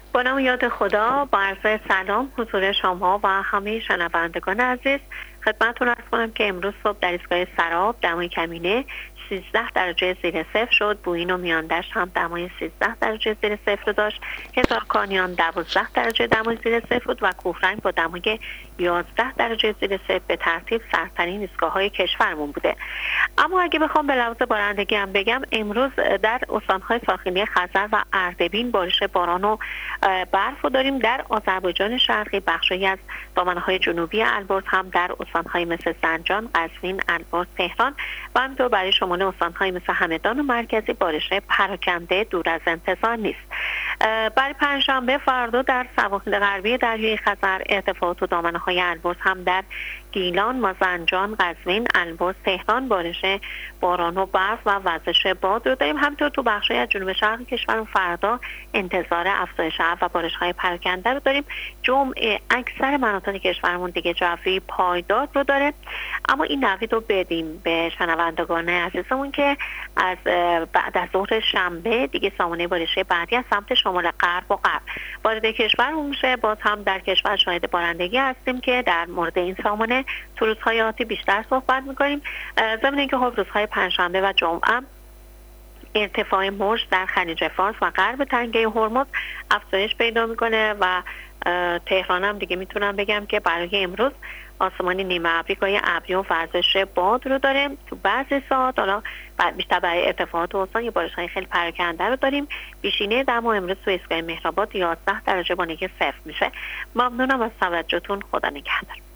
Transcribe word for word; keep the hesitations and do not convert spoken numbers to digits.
با نام یاد خدا، با عرض سلام حضور شما و همه شنوندگان عزیز. خدمتتون عرض کنم که امروز صبح در ایستگاه سراب دمای کمینه سیزده درجه زیر صفر شد. بوین و میاندشت هم دمای سیزده درجه زیر صفر رو داشت. هزارکانیان دوازده درجه دمای زیر صفر بود و کوهرنگ با دمای یازده درجه زیر صفر به ترتیب سرترین ایستگاه‌های کشورمون بوده. اما اگه بخوام به لحاظ بارندگی هم بگم، امروز در استان‌های ساحلی خزر و اردبیل بارش باران و برف رو داریم. در آذربایجان شرقی بخشی از دامنه‌های جنوبی البرز هم در استان‌های مثل زنجان، قزوین، البرز، تهران و همینطور برای شمال استان‌های مثل همدان و مرکزی بارش پراکنده دور از انتظار نیست. برای پنجشنبه فردا در سواحل غربی دریای خزر ارتفاعات و دامنه‌های البرز هم در گیلان، مازندران، قزوین، البرز، تهران بارش باران و برف و وزش باد رو داریم. همینطور تو بخش‌های از جنوب شرق کشور فردا انتظار افزایش ابر و بارش‌های پراکنده رو داریم. جمعه اکثر مناطق کشورمون دیگه جوی پایدار رو داره. اما این نوید رو بدیم به شنوندگان عزیزمون که از بعد از ظهر شنبه دیگه سامانه بارشی بعدی از سمت شمال غرب و غرب وارد کشورمون میشه. باز هم در کشور شاهد بارندگی هستیم که در مورد این سامانه تو روزهای آتی بیشتر صحبت می‌کنیم. ضمن اینکه خب روزهای پنجشنبه و جمعه ارتفاع موج در خلیج فارس و غرب تنگه هرمز افزایش پیدا میکنه و تهران هم دیگه میتونم بگم که برای امروز آسمان نیمه ابری گاهی ابری و ورزش باد رو داریم. تو بعضی ساعت حالا بیشتر برای ارتفاعات استان یه بارش‌های خیلی پراکنده رو داریم. بیشینه دما امروز تو ایستگاه مهرآباد یازده درجه با نگه صفر میشه. ممنونم از توجهتون. خدا نگهدار.